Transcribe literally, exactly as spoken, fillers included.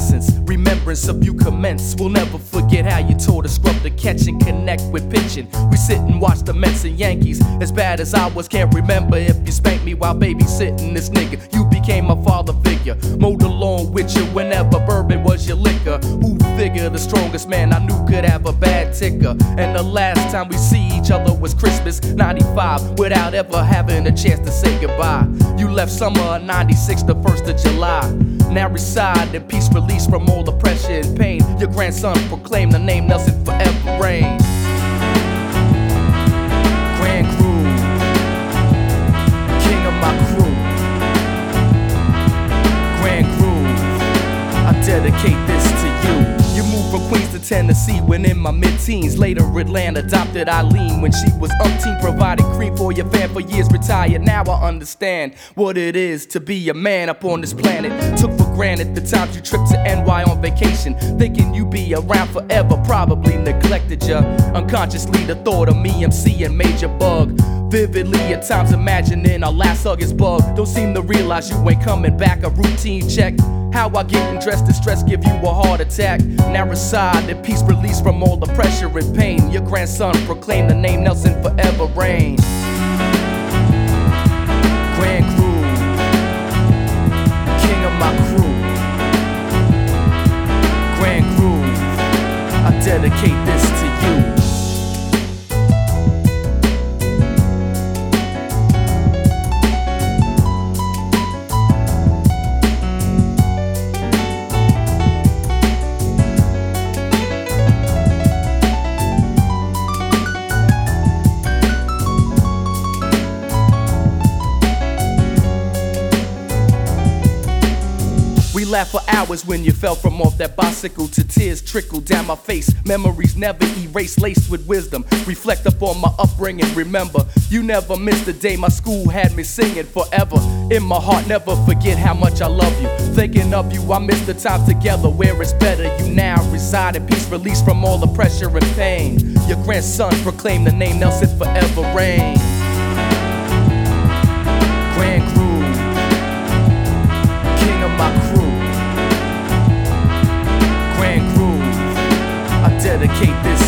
essence. Remembrance of you commence. We'll never forget how you taught us scrub to catch and connect with pitching. We sit and watch the Mets and Yankees. As bad as I was, can't remember if you spanked me while babysitting this nigga. You became my father figure. Mowed along with you whenever bourbon was your liquor. Who figured the strongest man I knew could have a bad ticker? And the last time we see each other was Christmas ninety-five, without ever having a chance to say goodbye. You left summer of ninety-six, the first of July. Now reside in peace, release from all the pressure and pain. Your grandson proclaimed the name Nelson forever reigns. Grand Groove, king of my crew. Grand Groove, I dedicate this to you. You moved from Queens to Tennessee when in my mid-teens. Later Atlanta adopted Eileen when she was umpteen. Provided cream for your fam for years, retired. Now I understand what it is to be a man up on this planet. Took for granted the times you tripped to N Y on vacation, thinking you'd be around forever. Probably neglected ya. Unconsciously the thought of me M C and Major Bug. Vividly at times imagining our last hug is bug. Don't seem to realize you ain't coming back. A routine check. How I getting dressed and stress give you a heart attack. Now reside in peace, release from all the pressure and pain. Your grandson proclaimed the name Nelson forever reigns. Grand Groove, king of my crew. Grand Groove, I dedicate this to you. We laughed for hours when you fell from off that bicycle, to tears trickled down my face. Memories never erased, laced with wisdom. Reflect upon my upbringing. Remember, you never missed the day my school had me singing forever. In my heart, never forget how much I love you. Thinking of you, I miss the time together where it's better. You now reside in peace, released from all the pressure and pain. Your grandson proclaimed the name Nelson forever reigns. Grand Groove, king of my crew. Grand Groove, I dedicate this